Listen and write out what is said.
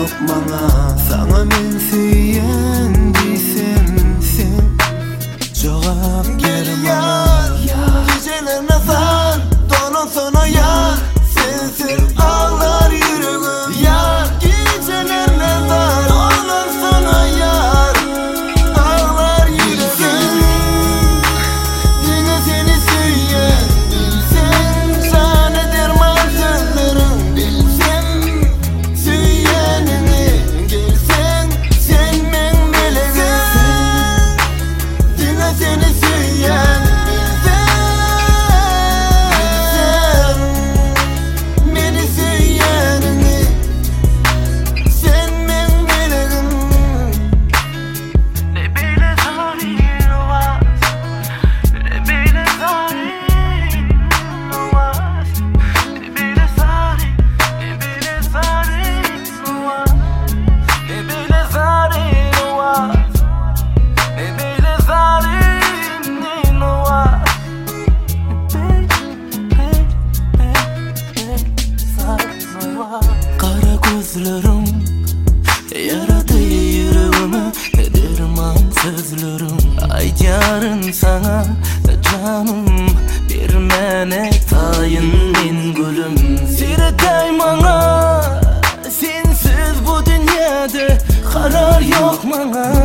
yok bana. Sana men süyen diysem sen cevap ver bana. Geceler nazar donan sana yar, sensiz ağlar yüreğim yar. Geceler nazar donan sana yar, ağlar yüreğim. Yine seni süyen bilsen, sana derman sözlerim bilsem. Süyenini gelsen sen men meleğim. Yine seni süyen gözlerim yaradı yüreğimi, derman sözlerim. Aycarın sana canım, bir mene tayın min gülüm. Siretay bana, sensiz bu dünyada karar yok bana.